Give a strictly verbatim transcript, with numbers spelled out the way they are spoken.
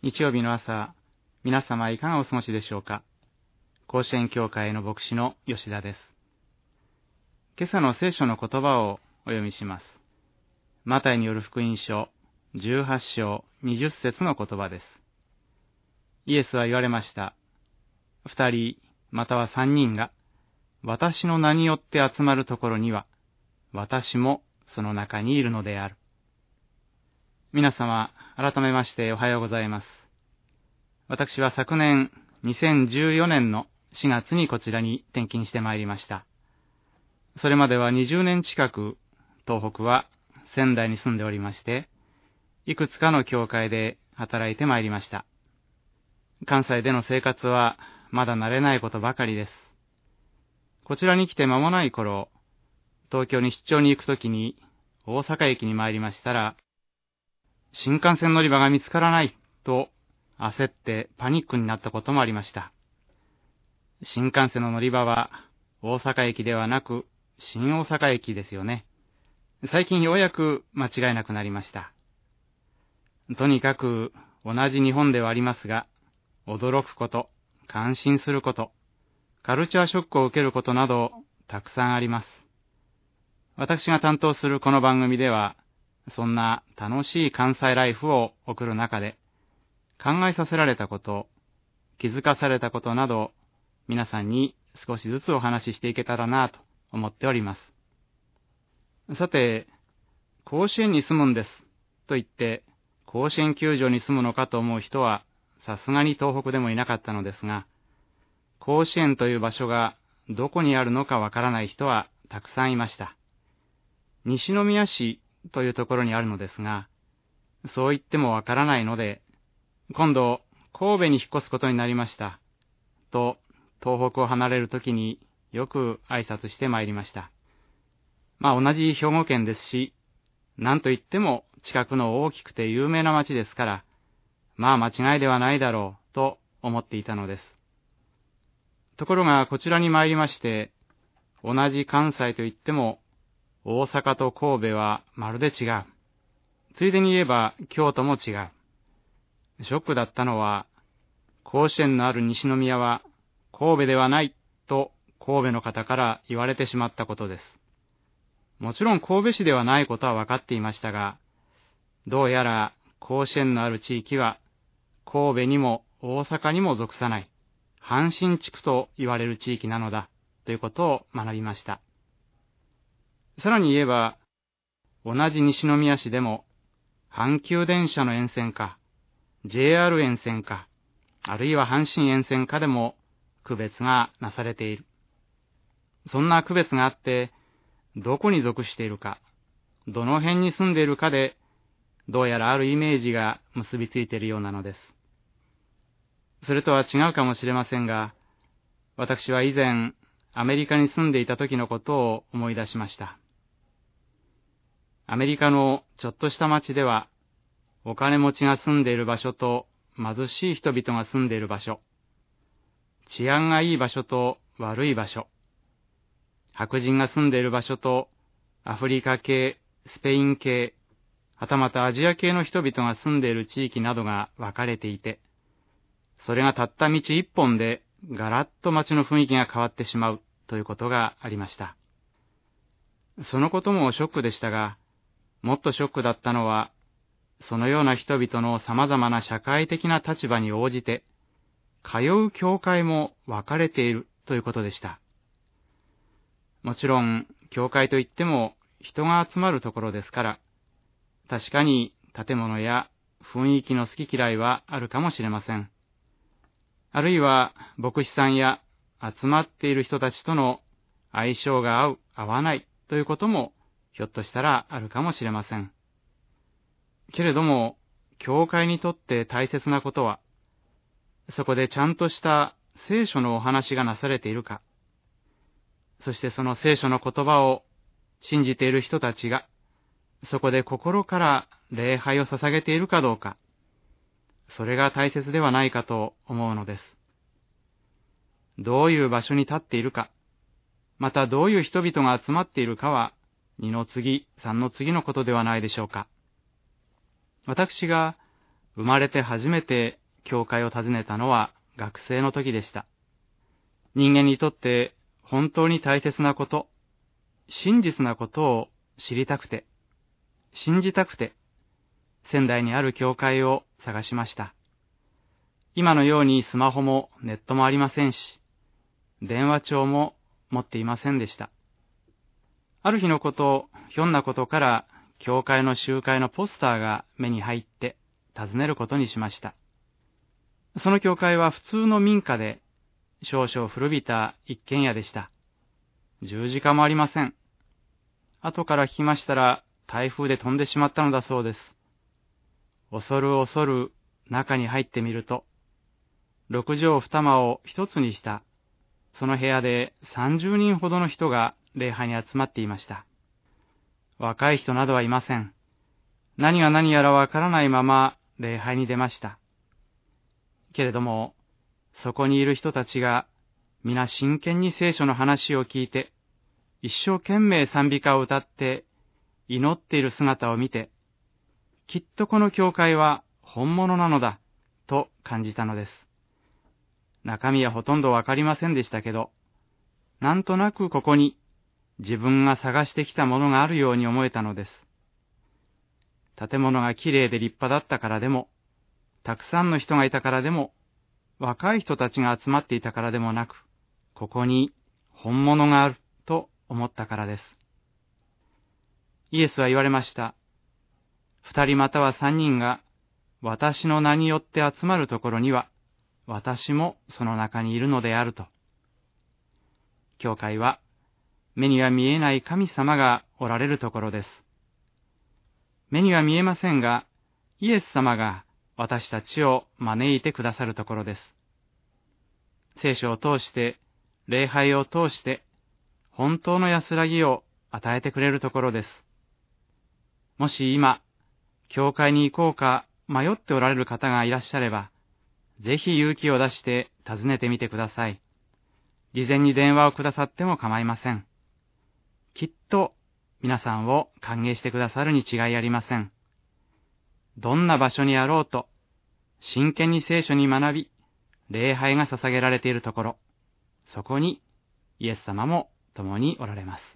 日曜日の朝、皆様いかがお過ごしでしょうか。甲子園教会の牧師の吉田です。今朝の聖書の言葉をお読みします。マタイによる福音書じゅうはち章にじゅっ節の言葉です。イエスは言われました。二人または三人が私の名によって集まるところには、私もその中にいるのである。皆様、改めましておはようございます。私は昨年にせんじゅうよねんのしがつにこちらに転勤してまいりました。それまではにじゅうねん近く東北は仙台に住んでおりまして、いくつかの教会で働いてまいりました。関西での生活はまだ慣れないことばかりです。こちらに来て間もない頃、東京に出張に行くときに大阪駅に参りましたら、新幹線乗り場が見つからないと焦ってパニックになったこともありました。新幹線の乗り場は大阪駅ではなく新大阪駅ですよね。最近ようやく間違いなくなりました。とにかく同じ日本ではありますが、驚くこと、感心すること、カルチャーショックを受けることなどたくさんあります。私が担当するこの番組では、そんな楽しい関西ライフを送る中で、考えさせられたこと、気づかされたことなど、皆さんに少しずつお話ししていけたらなと思っております。さて、甲子園に住むんですと言って、甲子園球場に住むのかと思う人は、さすがに東北でもいなかったのですが、甲子園という場所がどこにあるのかわからない人はたくさんいました。西宮市というところにあるのですが、そう言ってもわからないので、今度神戸に引っ越すことになりました。と、東北を離れるときによく挨拶してまいりました。まあ同じ兵庫県ですし、なんと言っても近くの大きくて有名な町ですから、まあ間違いではないだろうと思っていたのです。ところがこちらに参りまして、同じ関西と言っても、大阪と神戸はまるで違う。ついでに言えば京都も違う。ショックだったのは、甲子園のある西宮は神戸ではないと神戸の方から言われてしまったことです。もちろん神戸市ではないことは分かっていましたが、どうやら甲子園のある地域は神戸にも大阪にも属さない阪神地区と言われる地域なのだということを学びました。さらに言えば、同じ西宮市でも、阪急電車の沿線か、ジェイアール 沿線か、あるいは阪神沿線かでも区別がなされている。そんな区別があって、どこに属しているか、どの辺に住んでいるかで、どうやらあるイメージが結びついているようなのです。それとは違うかもしれませんが、私は以前、アメリカに住んでいた時のことを思い出しました。アメリカのちょっとした町では、お金持ちが住んでいる場所と貧しい人々が住んでいる場所、治安がいい場所と悪い場所、白人が住んでいる場所とアフリカ系、スペイン系、はたまたアジア系の人々が住んでいる地域などが分かれていて、それがたった道一本でガラッと街の雰囲気が変わってしまうということがありました。そのこともショックでしたが、もっとショックだったのは、そのような人々の様々な社会的な立場に応じて、通う教会も分かれているということでした。もちろん、教会といっても人が集まるところですから、確かに建物や雰囲気の好き嫌いはあるかもしれません。あるいは牧師さんや集まっている人たちとの相性が合う、合わないということもひょっとしたらあるかもしれません。けれども、教会にとって大切なことは、そこでちゃんとした聖書のお話がなされているか、そしてその聖書の言葉を信じている人たちが、そこで心から礼拝を捧げているかどうか、それが大切ではないかと思うのです。どういう場所に立っているか、またどういう人々が集まっているかは、二の次、三の次のことではないでしょうか。私が生まれて初めて教会を訪ねたのは学生の時でした。人間にとって本当に大切なこと、真実なことを知りたくて、信じたくて、仙台にある教会を探しました。今のようにスマホもネットもありませんし、電話帳も持っていませんでした。ある日のこと、ひょんなことから教会の集会のポスターが目に入って訪ねることにしました。その教会は普通の民家で少々古びた一軒家でした。十字架もありません。後から聞きましたら台風で飛んでしまったのだそうです。恐る恐る中に入ってみると、六畳二間を一つにしたその部屋で三十人ほどの人が礼拝に集まっていました。若い人などはいません。何が何やらわからないまま礼拝に出ました。けれども、そこにいる人たちが皆真剣に聖書の話を聞いて、一生懸命賛美歌を歌って祈っている姿を見て、きっとこの教会は本物なのだと感じたのです。中身はほとんどわかりませんでしたけど、なんとなくここに自分が探してきたものがあるように思えたのです。建物がきれいで立派だったからでも、たくさんの人がいたからでも、若い人たちが集まっていたからでもなく、ここに本物があると思ったからです。イエスは言われました。二人または三人が私の名によって集まるところには、私もその中にいるのであると。教会は目には見えない神様がおられるところです。目には見えませんが、イエス様が私たちを招いてくださるところです。聖書を通して、礼拝を通して、本当の安らぎを与えてくれるところです。もし今、教会に行こうか迷っておられる方がいらっしゃれば、ぜひ勇気を出して訪ねてみてください。事前に電話をくださっても構いません。きっと皆さんを歓迎してくださるに違いありません。どんな場所にあろうと、真剣に聖書に学び、礼拝が捧げられているところ、そこにイエス様も共におられます。